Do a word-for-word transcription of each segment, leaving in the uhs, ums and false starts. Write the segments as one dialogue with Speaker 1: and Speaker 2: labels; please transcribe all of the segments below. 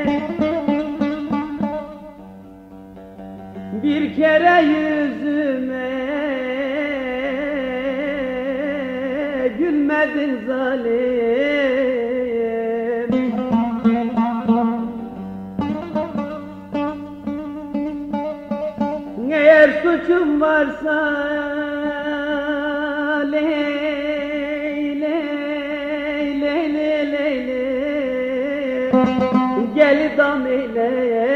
Speaker 1: Bir kere yüzüme gülmedin zalim. Eğer suçum varsa ley ley ley ley ley ley gel dam eyle.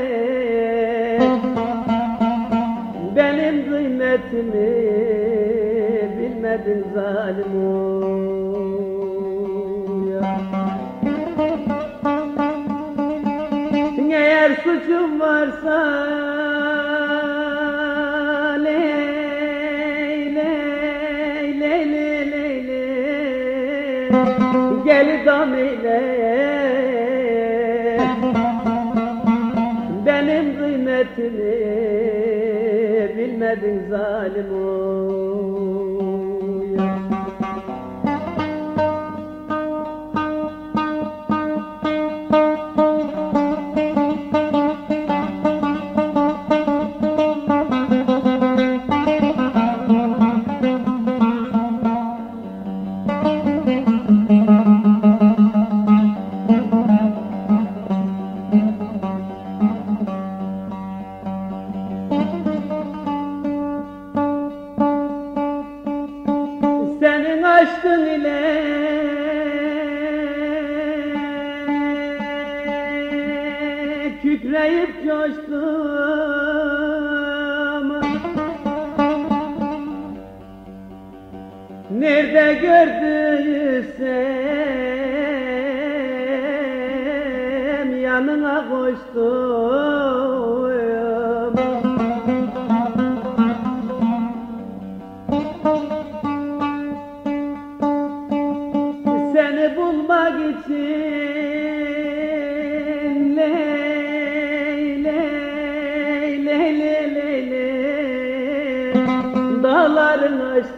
Speaker 1: Benim kıymetimi bilmedin zalim oy. Eğer suçum varsa ley ley ley ley ley ley gel dam eyle. Benim kıymetimi bilmedin zalim oy. Senin aşkın ile kükreyip coştum. Nerede gördüysem yanına koştum. Seni bulmak için ley ley ley ley ley ley dağların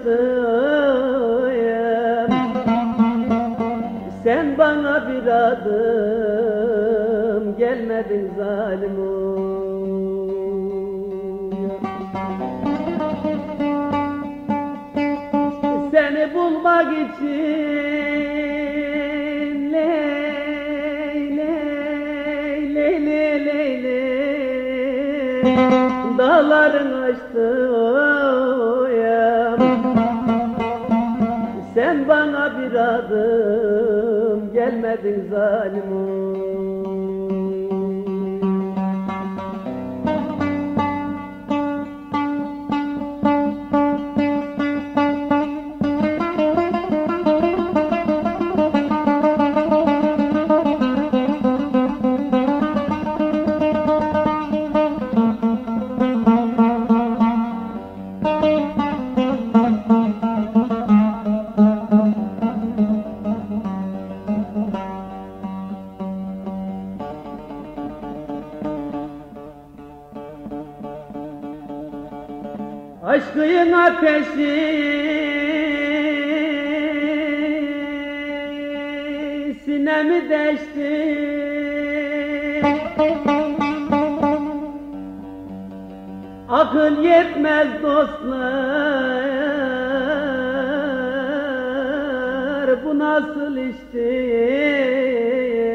Speaker 1: aştım. Sen bana bir adım gelmedin zalim oy. Seni bulmak için ley ley ley ley ley ley dağların aştım. Sen bana bir adım gelmedin zalim oy. Aşkın ateşi sinemi deşti. Akıl yetmez dostlar, bu nasıl iştir?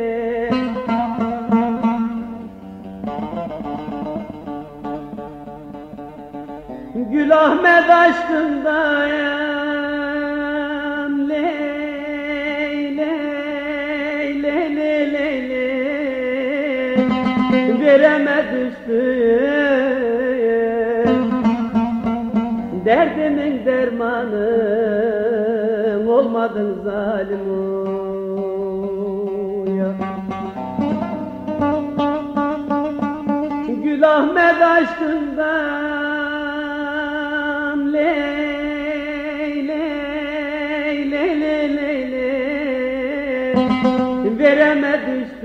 Speaker 1: Gül Ahmet aşkından ley ley ley ley ley ley vereme düştüm. Derdimin dermanı olmadın zalim oy. Gül Ahmet aşkından ley ley ley ley ley ley vereme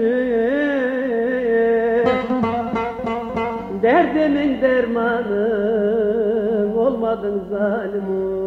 Speaker 1: düştüm. Derdimin dermanı olmadın zalim oy.